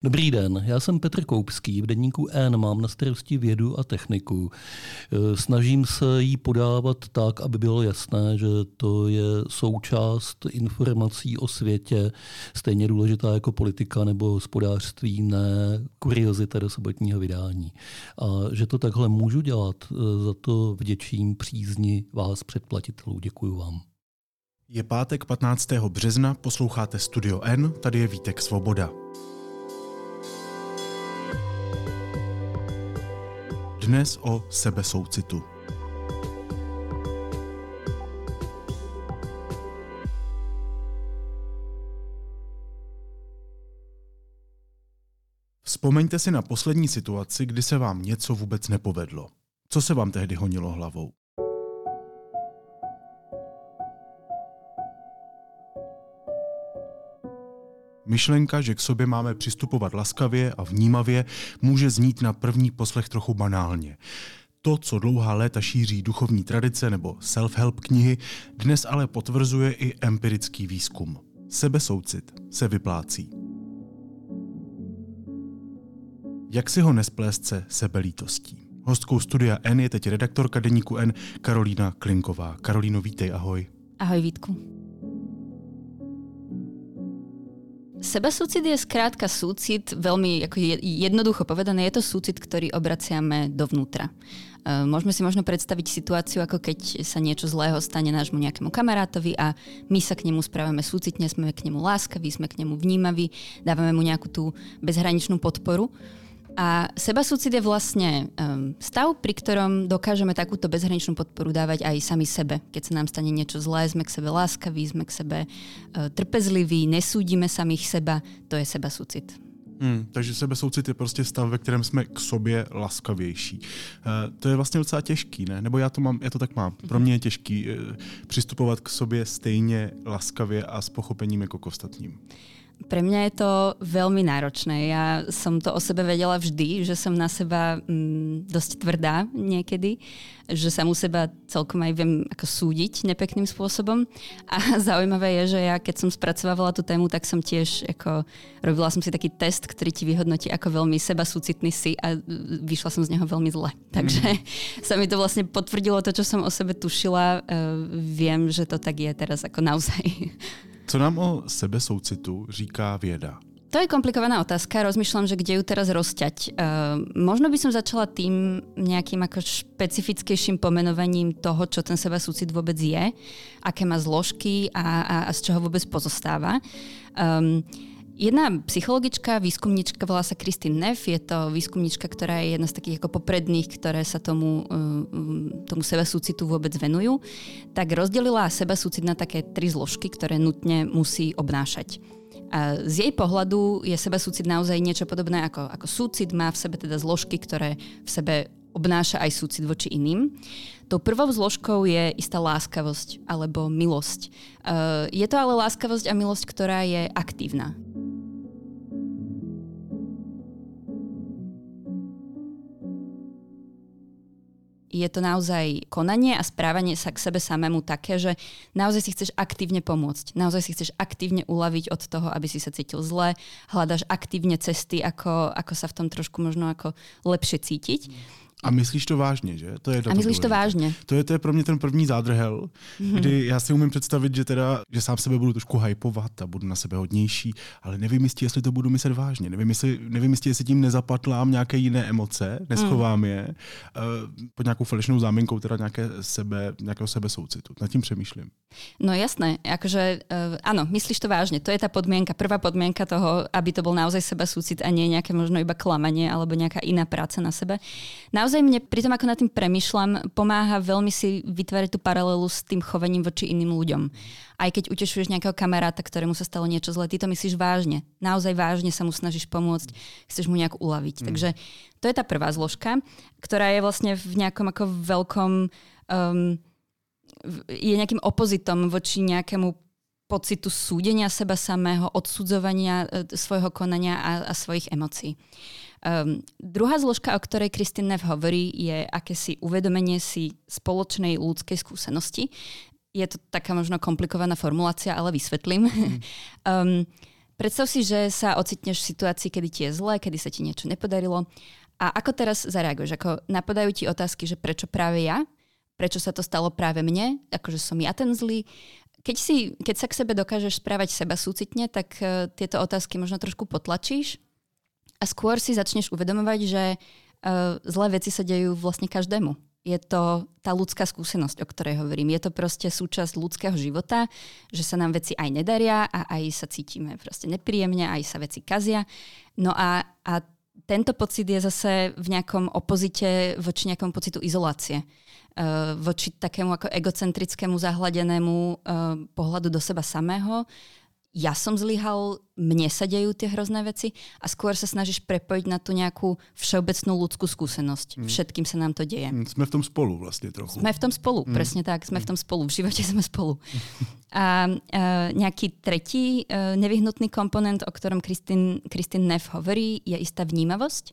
Dobrý den, já jsem Petr Koupský, v deníku N mám na starosti vědu a techniku. Snažím se jí podávat tak, aby bylo jasné, že to je součást informací o světě, stejně důležitá jako politika nebo hospodářství, ne kuriozita do sobotního vydání. A že to takhle můžu dělat, za to vděčím přízni vás předplatitelů. Děkuju vám. Je pátek 15. března, posloucháte Studio N, tady je Vítek Svoboda. Dnes o sebesoucitu. Vzpomeňte si na poslední situaci, kdy se vám něco vůbec nepovedlo. Co se vám tehdy honilo hlavou? Myšlenka, že k sobě máme přistupovat laskavě a vnímavě, může znít na první poslech trochu banálně. To, co dlouhá léta šíří duchovní tradice nebo self-help knihy, dnes ale potvrzuje i empirický výzkum. Sebesoucit se vyplácí. Jak si ho nesplést se sebelítostí? Hostkou Studia N je teď redaktorka deníku N Karolína Klinková. Karolíno, vítej, ahoj. Ahoj, Vítku. Sebasúcit je skrátka súcit, veľmi ako jednoducho povedané, je to súcit, ktorý obraciame dovnútra. Môžeme si možno predstaviť situáciu, ako keď sa niečo zlého stane nášmu nejakému kamarátovi a my sa k nemu správame súcitne, sme k nemu láskaví, sme k nemu vnímaví, dávame mu nejakú tú bezhraničnú podporu. A sebasúcit je vlastne stav, pri ktorom dokážeme takúto bezhraničnú podporu dávať aj sami sebe. Keď sa nám stane niečo zlé, sme k sebe láskaví, sme k sebe trpezliví, nesúdime samých seba, to je sebasúcit. Takže sebesoucit je prostě stav, ve kterém jsme k sobě laskavější. To je vlastně docela těžký, ne? Nebo já to tak mám. Pro mě je těžký přistupovat k sobě stejně laskavě a s pochopením jako k ostatním. Pre mňa je to veľmi náročné. Ja som to o sebe vedela vždy, že som na seba dosť tvrdá niekedy, že sa mu seba celkom aj viem ako súdiť nepekným spôsobom. A zaujímavé je, že ja keď som spracovávala tú tému, tak som tiež robila som si taký test, ktorý ti vyhodnotí, ako veľmi sebasúcitný si a vyšla som z neho veľmi zle. Takže sa mi to vlastne potvrdilo to, čo som o sebe tušila. Viem, že to tak je teraz ako naozaj. Co nám o sebesoucitu říká věda? To je komplikovaná otázka. Rozmýšľam, že kde ju teraz rozťať. Možno by som začala tým nejakým ako špecifickejším pomenovaním toho, čo ten sebasúcit vôbec je, aké má zložky a z čoho vôbec pozostáva. Jedna psychologička, výskumnička, volá sa Kristin Neff, je to výskumnička, ktorá je jedna z takých ako popredných, ktoré sa tomu sebasúcitu vôbec venujú, tak rozdelila sebasúcit na také 3 zložky, ktoré nutne musí obnášať. A z jej pohľadu je sebasúcit naozaj niečo podobné ako súcit, má v sebe teda zložky, ktoré v sebe obnáša aj súcit voči iným. Tou prvou zložkou je istá láskavosť alebo milosť. Je to ale láskavosť a milosť, ktorá je aktívna. Je to naozaj konanie a správanie sa k sebe samému také, že naozaj si chceš aktívne pomôcť. Naozaj si chceš aktívne uľaviť od toho, aby si sa cítil zle. Hľadaš aktívne cesty, ako sa v tom trošku možno ako lepšie cítiť. A myslíš to vážně, že? To je a myslíš to vážně. To je pro mě ten první zádrhel, kdy já si umím představit, že sám sebe budu trošku hypovat a budu na sebe hodnější, ale nevím jistě, jestli to budu myslet vážně. Nevím jistě, jestli tím nezapatlám nějaké jiné emoce, neschovám je pod nějakou falešnou záminkou teda nějakého sebesoucitu. Nad tím přemýšlím. No jasné, akože áno, myslíš to vážne. To je tá podmienka, prvá podmienka toho, aby to bol naozaj sebasúcit a nie nejaké možno iba klamanie alebo nejaká iná práca na sebe. Naozaj mne pri tom, ako nad tým premýšľam, pomáha veľmi si vytvárať tú paralelu s tým chovaním voči iným ľuďom. Aj keď utešuješ nejakého kamaráta, ktorému sa stalo niečo zlé, ty to myslíš vážne. Naozaj vážne sa mu snažíš pomôcť, chceš mu nejak uľaviť. Takže to je tá prvá zložka, ktorá je vlastne v nejakom ako veľkom je nejakým opozitom voči nejakému pocitu súdenia seba samého, odsudzovania svojho konania a svojich emócií. Druhá zložka, o ktorej Kristin Neff hovorí, je akési uvedomenie si spoločnej ľudskej skúsenosti. Je to taká možno komplikovaná formulácia, ale vysvetlím. predstav si, že sa ocitneš v situácii, kedy ti je zle, kedy sa ti niečo nepodarilo. A ako teraz zareaguješ? Ako napadajú ti otázky, že prečo práve ja? Prečo sa to stalo práve mne? Akože som ja ten zlý? Keď sa k sebe dokážeš správať seba súcitne, tak tieto otázky možno trošku potlačíš a skôr si začneš uvedomovať, že zlé veci sa dejú vlastne každému. Je to tá ľudská skúsenosť, o ktorej hovorím. Je to proste súčasť ľudského života, že sa nám veci aj nedaria a aj sa cítime proste nepríjemne, aj sa veci kazia. No a tento pocit je zase v nejakom opozite voči nejakom pocitu izolácie. Voči takému ako egocentrickému, zahladenému pohľadu do seba samého. Ja som zlyhal, mne sa dejú tie hrozné veci a skôr sa snažíš prepojiť na tú nejakú všeobecnú ľudskú skúsenosť. Všetkým sa nám to deje. Sme v tom spolu vlastne trochu. Sme v tom spolu, presne tak. Sme v tom spolu. V živote sme spolu. A nejaký tretí nevyhnutný komponent, o ktorom Kristin Neff hovorí, je istá vnímavosť.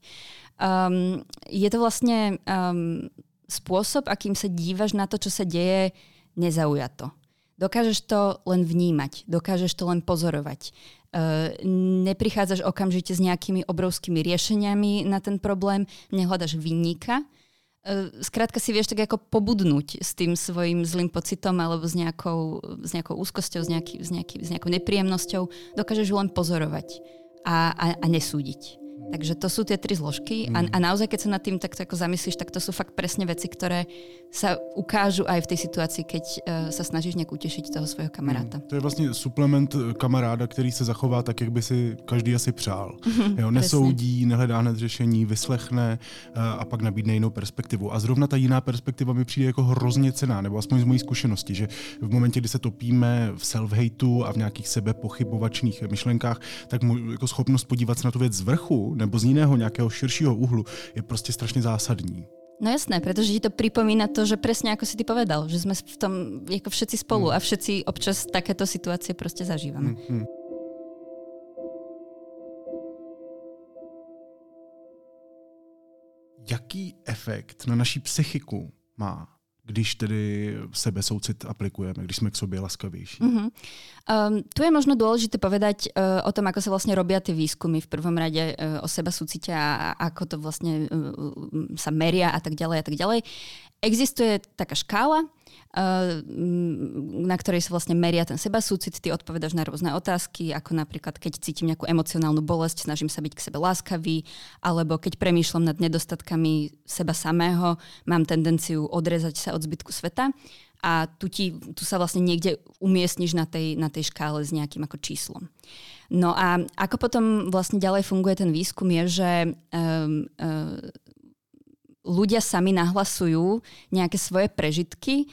Je to vlastne spôsob, akým sa dívaš na to, čo sa deje nezaujato. Dokážeš to len vnímať, dokážeš to len pozorovať. Neprichádzaš okamžite s nejakými obrovskými riešeniami na ten problém, nehľadaš vinníka. Skrátka si vieš tak ako pobudnúť s tým svojim zlým pocitom alebo s nejakou úzkosťou, s nejakou nepríjemnosťou. Dokážeš ju len pozorovať a nesúdiť. Takže to sú tie 3 zložky a naozaj, keď sa nad tým takto ako zamyslíš, tak to sú fakt presne veci, ktoré sa ukážu aj v tej situácii, keď sa snažíš nejak utešiť toho svojho kamaráta. To je vlastně suplement kamaráda, který se zachová tak, jak by si každý asi přál. Jo, nesoudí, nehledá hned řešení, vyslechne a pak nabídne jinou perspektivu. A zrovna ta jiná perspektiva mi přijde jako hrozně cenná, nebo aspoň z mojí zkušenosti, že v momentě, kdy se topíme v self-hateu a v nějakých sebepochybovačných myšlenkách, tak jako schopnost podívat se na tu věc z vrchu nebo z jiného nějakého širšího úhlu je prostě strašně zásadní. No jasné, pretože ti to pripomína to, že presne ako si ty povedal, že sme v tom ako všetci spolu a všetci občas takéto situácie proste zažívame. Jaký efekt na naší psychiku má, když tedy sebesoucit aplikujeme, když sme k sobě laskavější? Tu je možno dôležité povedať o tom, ako sa vlastne robia tie výskumy v prvom rade o sebasúcite a ako to vlastne sa meria a tak ďalej a tak ďalej. Existuje taká škála, na ktorej sa vlastne meria ten sebasúcit. Ty odpovedáš na rôzne otázky, ako napríklad, keď cítim nejakú emocionálnu bolesť, snažím sa byť k sebe láskavý, alebo keď premýšľam nad nedostatkami seba samého, mám tendenciu odrezať sa od zbytku sveta. A tu sa vlastne niekde umiestniš na tej škále s nejakým ako číslom. No a ako potom vlastne ďalej funguje ten výskum je, že ľudia sami nahlasujú nejaké svoje prežitky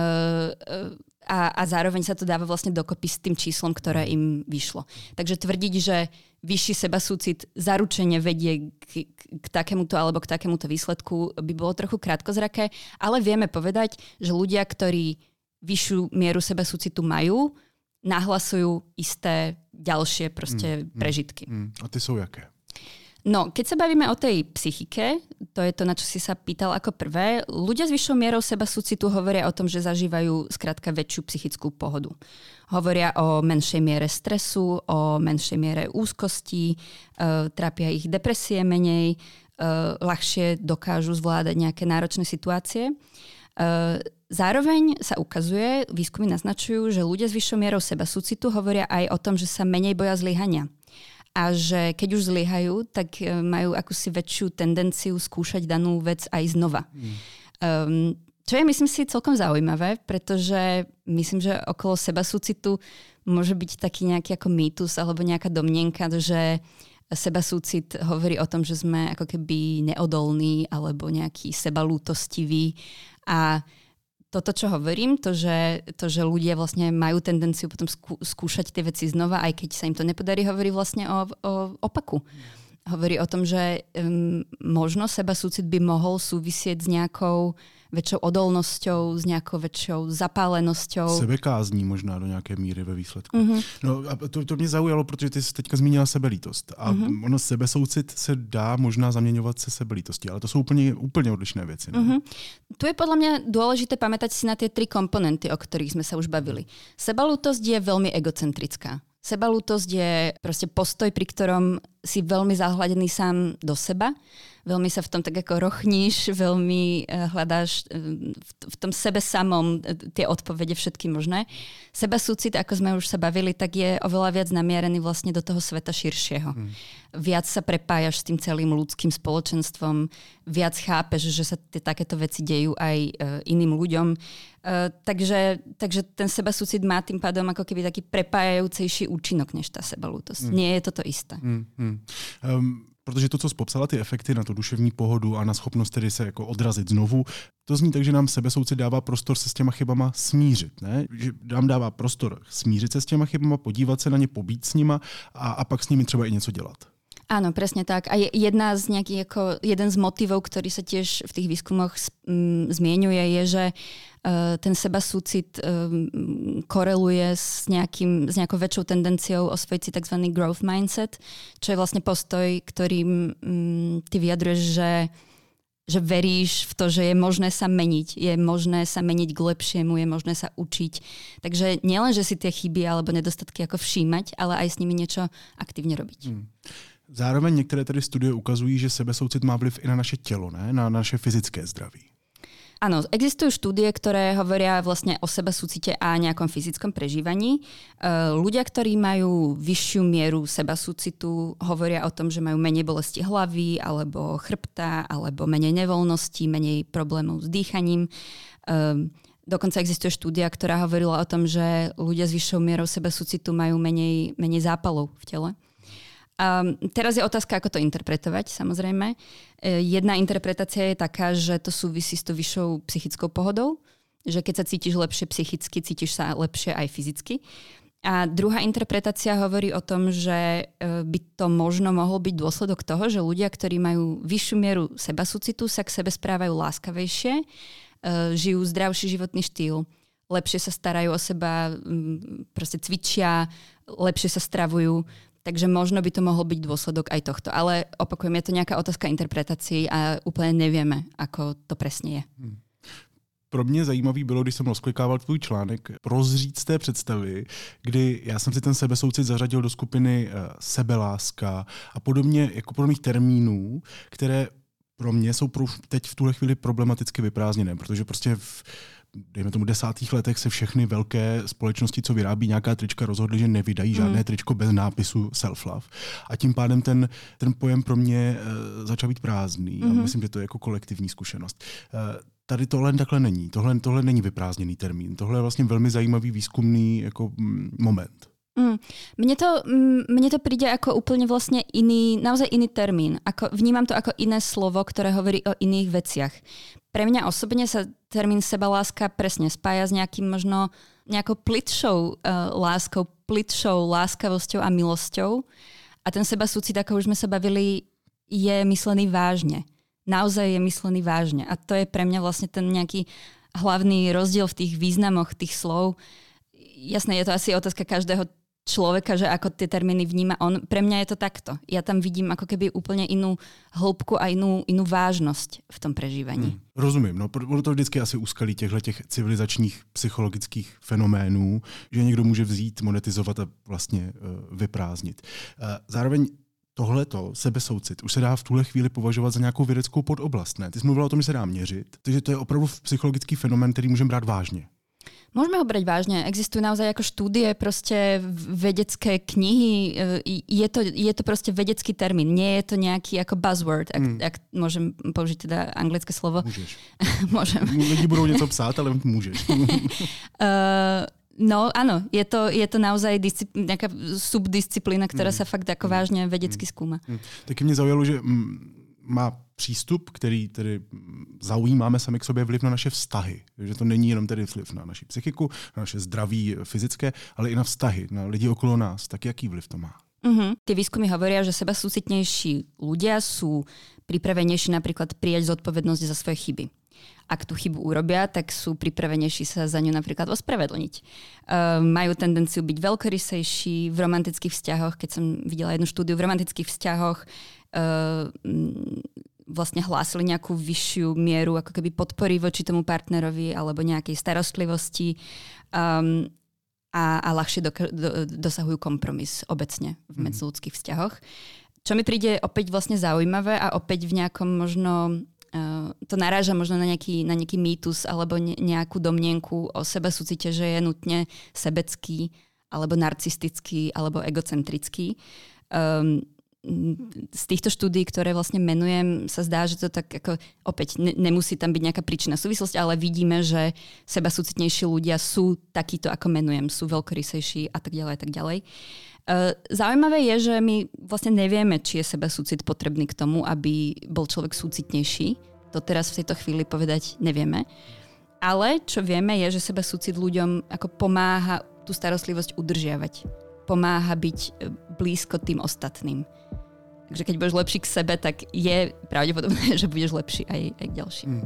a zároveň sa to dáva vlastne dokopy s tým číslom, ktoré im vyšlo. Takže tvrdiť, že vyšší sebasúcit zaručene vedie k takémuto alebo k takémuto výsledku by bolo trochu krátkozraké, ale vieme povedať, že ľudia, ktorí vyššiu mieru sebasúcitu majú, nahlasujú isté ďalšie proste prežitky. A ty sú jaké? No, keď sa bavíme o tej psychike, to je to, na čo si sa pýtal ako prvé, ľudia s vyššou mierou sebasúcitu hovoria o tom, že zažívajú skrátka väčšiu psychickú pohodu. Hovoria o menšej miere stresu, o menšej miere úzkosti, trápia ich depresie menej, ľahšie dokážu zvládať nejaké náročné situácie. Zároveň sa ukazuje, výskumy naznačujú, že ľudia s vyššou mierou sebasúcitu hovoria aj o tom, že sa menej boja zlyhania. A že keď už zlyhajú, tak majú akúsi väčšiu tendenciu skúšať danú vec aj znova. Čo je, myslím si, celkom zaujímavé, pretože myslím, že okolo sebasúcitu môže byť taký nejaký ako mýtus alebo nejaká domnienka, že sebasúcit hovorí o tom, že sme ako keby neodolní alebo nejaký sebalútostivý. A toto, čo hovorím, to, že ľudia vlastne majú tendenciu potom skúšať tie veci znova, aj keď sa im to nepodarí, hovorí vlastne o opaku. Hovorí o tom, že možno sebasúcit by mohol súvisieť s nejakou väčšou odolnosťou, s nejakou väčšou zapálenosťou. Sebekázní možná do nějaké míry ve výsledku. No a to mě zaujalo, protože ty jsi teďka zmínila sebelítost. A ono sebesoucit se dá možná zaměňovat se sebelítostí, ale to jsou úplně odlišné věci. Ne? Tu je podľa mňa dôležité pamätať si na tie 3 komponenty, o ktorých sme sa už bavili. Sebalútosť je veľmi egocentrická. Sebalútosť je proste postoj, pri ktorom si veľmi zahľadený sám do seba. Veľmi sa v tom tak ako rochníš, veľmi hľadáš v tom sebe samom tie odpovede všetky možné. Sebasúcit, ako sme už sa bavili, tak je oveľa viac namierený vlastne do toho sveta širšieho. Viac sa prepájaš s tým celým ľudským spoločenstvom, viac chápeš, že sa takéto veci dejú aj iným ľuďom. Takže ten sebasúcit má tým pádom ako keby taký prepájajúcejší účinok než tá sebalútosť. Nie je toto isté. Protože to, co popsala ty efekty na tu duševní pohodu a na schopnost tedy se jako odrazit znovu, to zní tak, že nám sebesoucit dává prostor se s těma chybama smířit. Ne? Že nám dává prostor smířit se s těma chybama, podívat se na ně, pobít s nima a pak s nimi třeba i něco dělat. Áno, presne tak. A jeden z motivov, ktorý sa tiež v tých výskumoch zmieňuje, je, že ten sebasúcit koreluje s nejakou väčšou tendenciou osvojiť si tzv. Growth mindset, čo je vlastne postoj, ktorým ty vyjadruješ, že veríš v to, že je možné sa meniť. Je možné sa meniť k lepšiemu, je možné sa učiť. Takže nielen, že si tie chyby alebo nedostatky ako všímať, ale aj s nimi niečo aktívne robiť. Zároveň některé tady studie ukazují, že sebesoucit má vliv i na naše tělo, ne? Na naše fyzické zdraví. Áno, existujú štúdie, ktoré hovoria vlastne o sebasúcite a nejakom fyzickom prežívaní. Ľudia, ktorí majú vyššiu mieru sebasúcitu, hovoria o tom, že majú menej bolesti hlavy, alebo chrbta, alebo menej nevoľnosti, menej problémov s dýchaním. Dokonca existuje štúdia, ktorá hovorila o tom, že ľudia s vyššou mierou sebasúcitu majú menej zápalov v tele. Teraz je otázka, ako to interpretovať, samozrejme. Jedna interpretácia je taká, že to súvisí s tou vyššou psychickou pohodou, že keď sa cítiš lepšie psychicky, cítiš sa lepšie aj fyzicky. A druhá interpretácia hovorí o tom, že by to možno mohol byť dôsledok toho, že ľudia, ktorí majú vyššiu mieru sebasúcitu, sa k sebe správajú láskavejšie, žijú zdravší životný štýl, lepšie sa starajú o seba, proste cvičia, lepšie sa stravujú. Takže možno by to mohol byť dôsledok aj tohto. Ale opakujem, je to nejaká otázka interpretácií a úplně nevieme, ako to presne je. Pro mě zajímavý bylo, když jsem rozklikával tvůj článek, rozříct z té představy, kdy já jsem si ten sebesoucit zařadil do skupiny sebeláska a podobně jako podobných termínů, které pro mě jsou teď v tuhle chvíli problematicky vyprázdněné, protože prostě dejme tomu 10. letech se všechny velké společnosti, co vyrábí nějaká trička, rozhodly, že nevydají žádné tričko bez nápisu self-love. A tím pádem ten pojem pro mě začal být prázdný. A myslím, že to je jako kolektivní zkušenost. Tady tohle takhle není. Tohle není vyprázdněný termín. Tohle je vlastně velmi zajímavý výzkumný jako moment. Mne to príde ako úplne vlastne naozaj iný termín. Vnímam to ako iné slovo, ktoré hovorí o iných veciach. Pre mňa osobne sa termín sebaláska presne spája s nejakou plitšou láskou, plitšou láskavosťou a milosťou. A ten sebasúcit, ako už sme sa bavili, je myslený vážne. Naozaj je myslený vážne. A to je pre mňa vlastne ten nejaký hlavný rozdiel v tých významoch tých slov. Jasné, je to asi otázka každého človeka, že ako tie termíny vníma on. Pre mňa je to takto. Ja tam vidím ako keby úplne inú hĺbku a inú vážnosť v tom prežívaní. Rozumím. No, to vždycky asi úskalí těch civilizačních psychologických fenoménů, že někdo může vzít, monetizovat a vlastně vyprázdnit. Zároveň tohleto, sebesoucit, už se dá v tuhle chvíli považovat za nějakou vědeckou podoblast. Ne? Ty jsi mluvila o tom, že se dá měřit. Takže to je opravdu psychologický fenomén, který můžeme brát vážně. Môžeme ho brať vážne. Existujú naozaj ako štúdie, proste vedecké knihy. Je to proste vedecký termín. Nie je to nejaký ako buzzword, ak môžem použiť teda anglické slovo. Môžeš. Môžem. Lidi budú niečo psát, ale môžeš. No áno, je to naozaj nejaká subdisciplína, ktorá sa fakt ako vážne vedecky skúma. Taky mě zaujalo, že má přístup, který tedy zaujímáme sami k sobě, vliv na naše vztahy. Že to není jenom tedy vliv na naši psychiku, na naše zdraví fyzické, ale i na vztahy, na lidi okolo nás. Tak jaký vliv to má? Tie výskumy hovoria, že sebasúcitnejší ľudia sú pripravenejší napríklad prijať zodpovednosť za svoje chyby. Ak tú chybu urobia, tak sú pripravenejší sa za ňu napríklad ospravedlniť. Majú tendenciu byť veľkorysejší v romantických vzťahoch. Keď som videla jednu štúdiu, v romantických vzťahoch vlastne hlásili nejakú vyššiu mieru ako keby podpory voči tomu partnerovi alebo nejakej starostlivosti. a ľahšie dosahujú kompromis obecne v medziľudských vzťahoch. Čo mi príde opäť vlastne zaujímavé a opäť v nejakom možno to naráža možno na nejaký mýtus alebo nejakú domnienku o sebasúcite, že je nutne sebecký alebo narcistický alebo egocentrický. Z týchto štúdií, ktoré vlastne menujem, sa zdá, že to tak ako, opäť nemusí tam byť nejaká príčinná súvislosť, ale vidíme, že sebasúcitnejší ľudia sú takíto, ako menujem, sú veľkorysejší a tak ďalej, a tak ďalej. Zaujímavé je, že my vlastne nevieme, či je sebasúcit potrebný k tomu, aby bol človek súcitnejší. To teraz v tejto chvíli povedať nevieme. Ale čo vieme je, že sebasúcit ľuďom ako pomáha tú starostlivosť udržiavať. Pomáha byť blízko tým ostatným. Takže keď budeš lepší k sebe, tak je pravdepodobné, že budeš lepší aj k ďalším.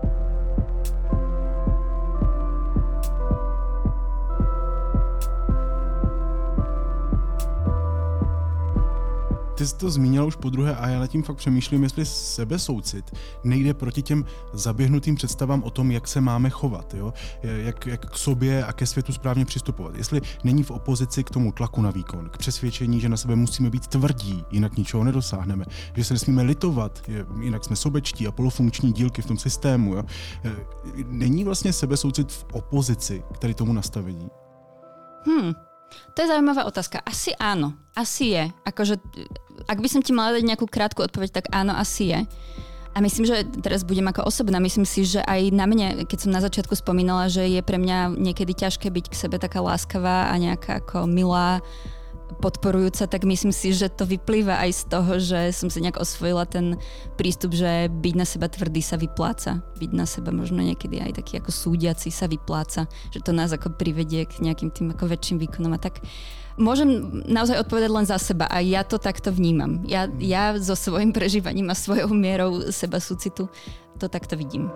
Ty jsi to zmínila už podruhé a já nad tím fakt přemýšlím, jestli sebesoucit nejde proti těm zaběhnutým představám o tom, jak se máme chovat, jo? Jak k sobě a ke světu správně přistupovat. Jestli není v opozici k tomu tlaku na výkon, k přesvědčení, že na sebe musíme být tvrdí, jinak ničeho nedosáhneme, že se nesmíme litovat, jinak jsme sobečtí a polofunkční dílky v tom systému. Jo? Není vlastně sebesoucit v opozici k tady tomu nastavení? To je zaujímavá otázka. Asi áno. Asi je. Akože, ak by som ti mala dať nejakú krátku odpoveď, tak áno, asi je. A myslím, že teraz budem ako osobná. Myslím si, že aj na mne, keď som na začiatku spomínala, že je pre mňa niekedy ťažké byť k sebe taká láskavá a nejaká ako milá, podporujúca, tak myslím si, že to vyplýva aj z toho, že som si nejak osvojila ten prístup, že byť na seba tvrdý sa vypláca. Byť na seba možno niekedy aj taký ako súdiaci sa vypláca. Že to nás ako privedie k nejakým tým ako väčším výkonom. A tak môžem naozaj odpovedať len za seba a ja to takto vnímam. Ja so svojím prežívaním a svojou mierou seba súcitu to takto vidím.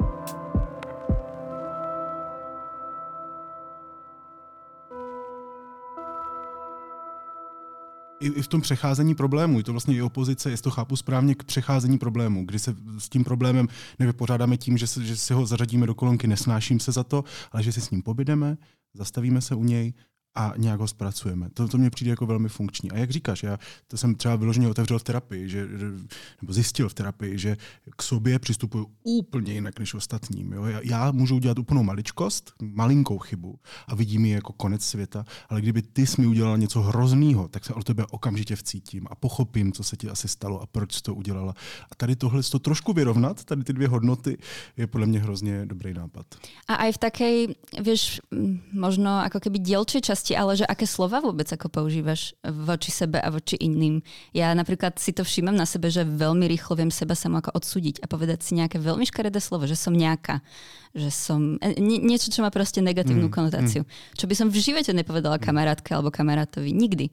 I v tom přecházení problémů, je to vlastně i opozice, jestli to chápu správně, k přecházení problémů, kdy se s tím problémem nevypořádáme tím, že si ho zařadíme do kolonky, nesnáším se za to, ale že si s ním pobydeme, zastavíme se u něj a nějak ho zpracujeme. To mně přijde jako velmi funkční. A jak říkáš, já to jsem třeba vyloženě otevřel v terapii, nebo zjistil v terapii, že k sobě přistupuju úplně jinak než ostatním. Jo? Já můžu udělat úplnou maličkost, malinkou chybu a vidím ji jako konec světa, ale kdyby ty jsi mi udělala něco hroznýho, tak se o tebe okamžitě vcítím a pochopím, co se ti asi stalo a proč jsi to udělala. A tady tohle to trošku vyrovnat, tady ty dvě hodnoty, je podle mě hrozně dobrý nápad. A aj v takej, vieš, možno ako keby dielčej časti, ale že aké slova vôbec ako používaš voči sebe a voči iným. Ja napríklad si to všímam na sebe, že veľmi rýchlo viem seba samo ako odsúdiť a povedať si nejaké veľmi škaredé slovo, že som nejaká, že som niečo, čo má proste negatívnu konotáciu. Čo by som v živote nepovedala kamarátke alebo kamarátovi. Nikdy.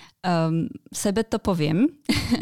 Sebe to poviem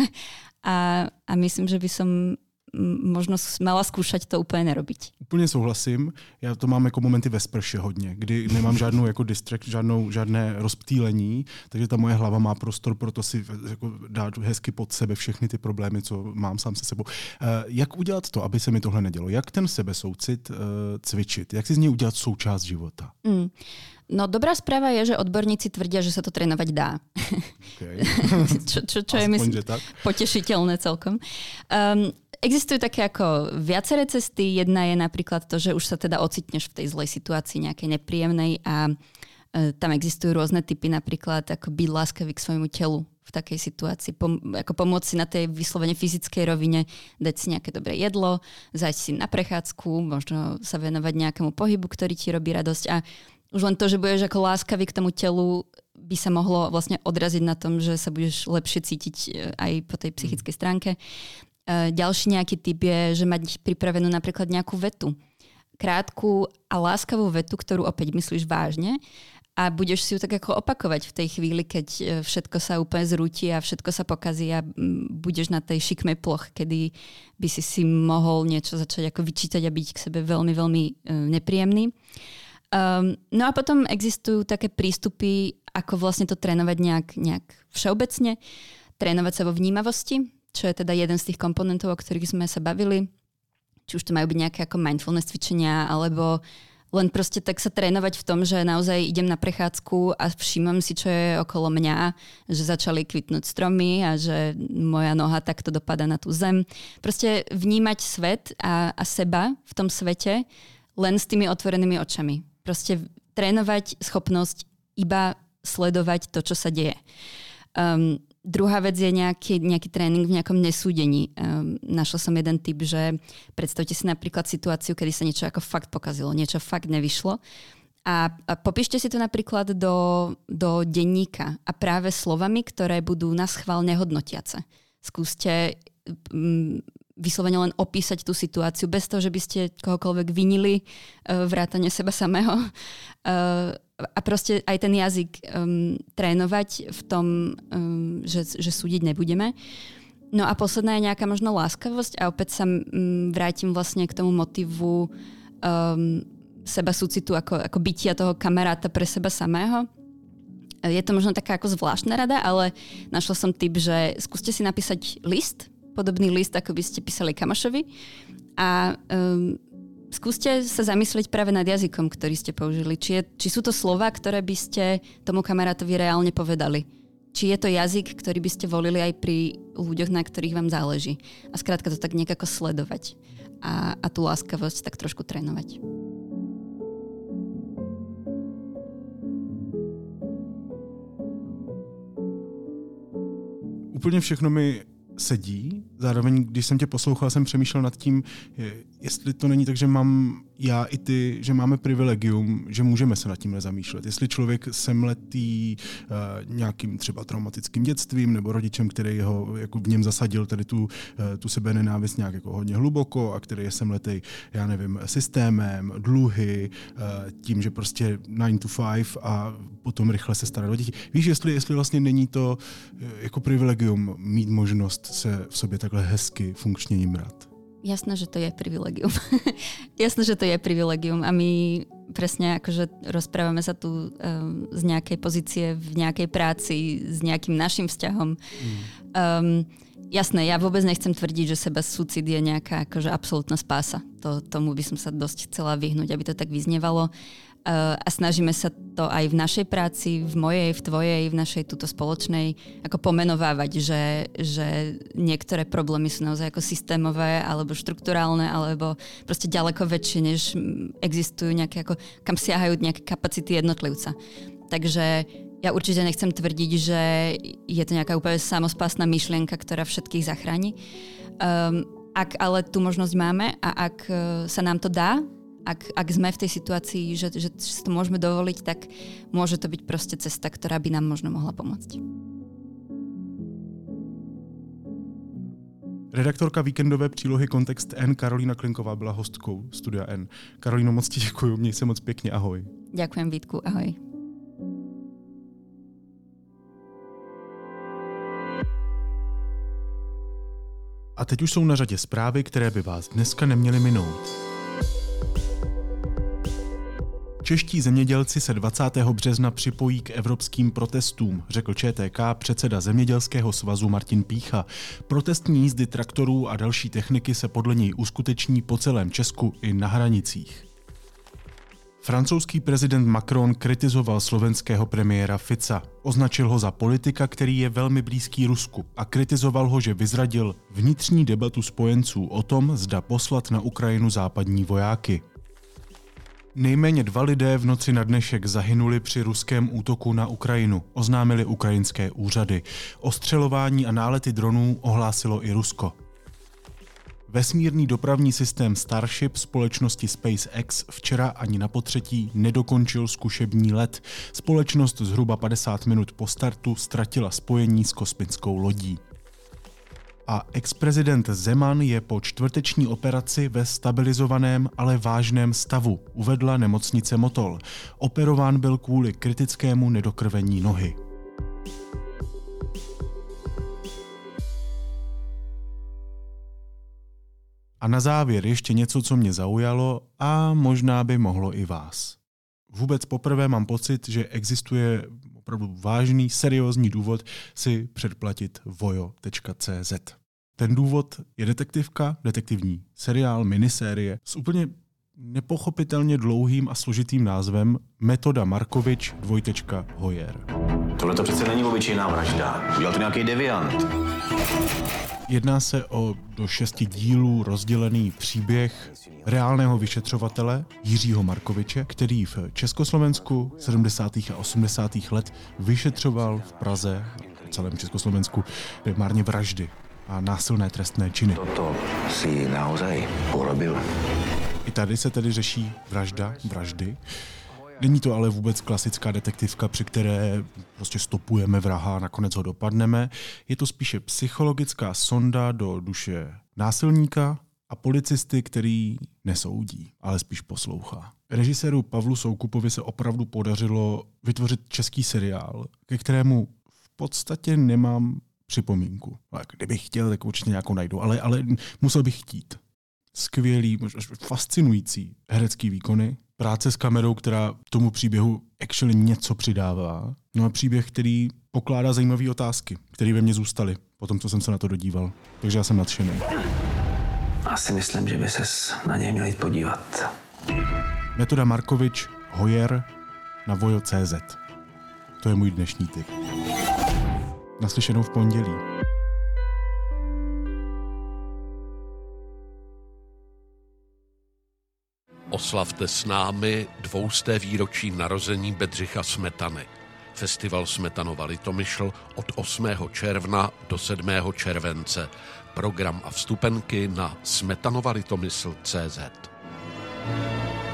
a myslím, že by som možno mala skúšať to úplně nerobiť. Úplně souhlasím. Já to mám jako momenty ve sprše hodně, kdy nemám žádnou jako distract, žádné rozptýlení, takže ta moje hlava má prostor pro to si jako dát hezky pod sebe všechny ty problémy, co mám sám se sebou. Jak udělat to, aby se mi tohle nedělo? Jak ten sebesoucit cvičit? Jak si z něj udělat součást života? No dobrá správa je, že odborníci tvrdia, že sa to trénovať dá. Okay. čo je myslím potešiteľné celkom. Existujú také ako viaceré cesty. Jedna je napríklad to, že už sa teda ocitneš v tej zlej situácii nejakej nepríjemnej a tam existujú rôzne typy, napríklad ako byť láskavý k svojmu telu v takej situácii, ako pomôcť si na tej vyslovene fyzickej rovine, dať si nejaké dobré jedlo, zajsť si na prechádzku, možno sa venovať nejakému pohybu, ktorý ti robí radosť a už len to, že budeš ako láskavý k tomu telu, by sa mohlo vlastne odraziť na tom, že sa budeš lepšie cítiť aj po tej psychickej stránke. Ďalší nejaký typ je, že mať pripravenú napríklad nejakú vetu. Krátku a láskavú vetu, ktorú opäť myslíš vážne a budeš si ju tak ako opakovať v tej chvíli, keď všetko sa úplne zrúti a všetko sa pokazí a budeš na tej šikmej ploch, kedy by si mohol niečo začať ako vyčítať a byť k sebe veľmi, veľmi nepríjemný. No a potom existujú také prístupy, ako vlastne to trénovať nejak všeobecne. Trénovať sa vo vnímavosti, čo je teda jeden z tých komponentov, o ktorých sme sa bavili. Či už to majú byť nejaké ako mindfulness cvičenia, alebo len proste tak sa trénovať v tom, že naozaj idem na prechádzku a všímam si, čo je okolo mňa, že začali kvitnúť stromy a že moja noha takto dopadá na tú zem. Proste vnímať svet a seba v tom svete len s tými otvorenými očami. Proste trénovať schopnosť iba sledovať to, čo sa deje. Druhá vec je nejaký tréning v nejakom nesúdení. Našla som jeden tip, že predstavte si napríklad situáciu, kedy sa niečo ako fakt pokazilo, niečo fakt nevyšlo. A popíšte si to napríklad do denníka a práve slovami, ktoré budú naschvál nehodnotiace. Skúste vyslovene len opísať tú situáciu bez toho, že by ste kohokoľvek vinili, vrátane seba samého. A proste aj ten jazyk trénovať v tom, že súdiť nebudeme. No a posledná je nejaká možno láskavosť a opäť sa vrátim vlastne k tomu motivu seba súcitu ako bytia toho kamaráta pre seba samého. Je to možno taká ako zvláštna rada, ale našla som tip, že skúste si napísať list, podobný list, ako by ste písali kamošovi a skúste sa zamyslieť práve nad jazykom, ktorý ste použili. Či sú to slova, ktoré by ste tomu kamarátovi reálne povedali. Či je to jazyk, ktorý by ste volili aj pri ľuďoch, na ktorých vám záleží. A skrátka to tak nejako sledovať. A tú láskavosť tak trošku trénovať. Úplně všechno mi sedí. Zároveň, když jsem tě poslouchal, jsem přemýšlel nad tím, jestli to není tak, že mám já i ty, že máme privilegium, že můžeme se nad tímhle zamýšlet. Jestli člověk semletý nějakým třeba traumatickým dětstvím nebo rodičem, který ho jako v něm zasadil tady tu sebenenávist nějak jako hodně hluboko a který je semletý, já nevím, systémem, dluhy, tím, že prostě 9 to 5 a potom rychle se starat o děti. Víš, jestli vlastně není to jako privilegium mít možnost se v sobě takhle hezky funkčně jimrat? Jasné, že to je privilegium. Jasné, že to je privilegium a my presne akože rozprávame sa tu z nejakej pozície v nejakej práci, s nejakým našim vzťahom. Jasné, ja vôbec nechcem tvrdiť, že seba suicid je nejaká akože absolútna spása. Tomu by som sa dosť chcela vyhnúť, aby to tak vyznievalo. A snažíme sa to aj v našej práci, v mojej, v tvojej, v našej tuto spoločnej ako pomenovávať, že niektoré problémy sú naozaj ako systémové alebo štrukturálne, alebo proste ďaleko väčšie, než existujú nejaké ako, kam siahajú nejaké kapacity jednotlivca. Takže ja určite nechcem tvrdiť, že je to nejaká úplne samospásna myšlienka, ktorá všetkých zachráni. Ak ale tú možnosť máme a ak sa nám to dá, ak sme v tej situácii, že si to môžeme dovoliť, tak môže to byť proste cesta, ktorá by nám možno mohla pomôcť. Redaktorka víkendové přílohy Kontext N Karolína Klinková byla hostkou Studia N. Karolíno, moc ti děkuju, měj se moc pěkně, ahoj. Ďakujem, Vítku, ahoj. A teď už jsou na řadě zprávy, které by vás dneska neměly minout. Čeští zemědělci se 20. března připojí k evropským protestům, řekl ČTK předseda Zemědělského svazu Martin Pícha. Protestní jízdy traktorů a další techniky se podle něj uskuteční po celém Česku i na hranicích. Francouzský prezident Macron kritizoval slovenského premiéra Fica. Označil ho za politika, který je velmi blízký Rusku a kritizoval ho, že vyzradil vnitřní debatu spojenců o tom, zda poslat na Ukrajinu západní vojáky. Nejméně 2 lidé v noci na dnešek zahynuli při ruském útoku na Ukrajinu, oznámili ukrajinské úřady. Ostřelování a nálety dronů ohlásilo i Rusko. Vesmírný dopravní systém Starship společnosti SpaceX včera ani na potřetí nedokončil zkušební let. Společnost zhruba 50 minut po startu ztratila spojení s kosmickou lodí. A ex-prezident Zeman je po čtvrteční operaci ve stabilizovaném, ale vážném stavu, uvedla nemocnice Motol. Operován byl kvůli kritickému nedokrvení nohy. A na závěr ještě něco, co mě zaujalo a možná by mohlo i vás. Vůbec poprvé mám pocit, že existuje opravdu vážný, seriózní důvod si předplatit vojo.cz. Ten důvod je detektivka, detektivní seriál, minisérie s úplně nepochopitelně dlouhým a složitým názvem Metoda Markovič Hoyer. Tohle to přece není obyčejná vražda. Udělal to nějaký deviant. Jedná se o do 6 dílů rozdělený příběh reálného vyšetřovatele Jiřího Markoviče, který v Československu 70. a 80. let vyšetřoval v Praze a celém Československu primárně vraždy a násilné trestné činy. Toto si naozaj porobil. I tady se tedy řeší vraždy. Není to ale vůbec klasická detektivka, při které prostě stopujeme vraha a nakonec ho dopadneme. Je to spíše psychologická sonda do duše násilníka a policisty, který nesoudí, ale spíš poslouchá. Režiséru Pavlu Soukupovi se opravdu podařilo vytvořit český seriál, ke kterému v podstatě nemám připomínku. Kdybych chtěl, tak určitě nějakou najdu, ale musel bych chtít. Skvělý, fascinující herecký výkony, práce s kamerou, která tomu příběhu actually něco přidává. No a příběh, který pokládá zajímavé otázky, které ve mně zůstaly po tom, co jsem se na to dodíval. Takže já jsem nadšený. Asi myslím, že by ses na něj měl jít podívat. Metoda Markovič Hoyer na vojo.cz. To je můj dnešní tip. Naslyšenou v pondělí. Oslavte s námi 200. výročí narození Bedřicha Smetany. Festival Smetanova Litomyšl od 8. června do 7. července. Program a vstupenky na smetanova litomysl.cz.